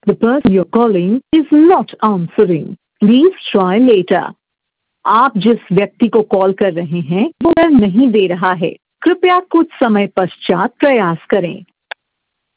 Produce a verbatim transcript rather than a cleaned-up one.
The person you're calling is not answering. Please try later. आप जिस व्यक्ति को कॉल कर रहे हैं वो उत्तर नहीं दे रहा है। कृपया कुछ समय पश्चात प्रयास करें।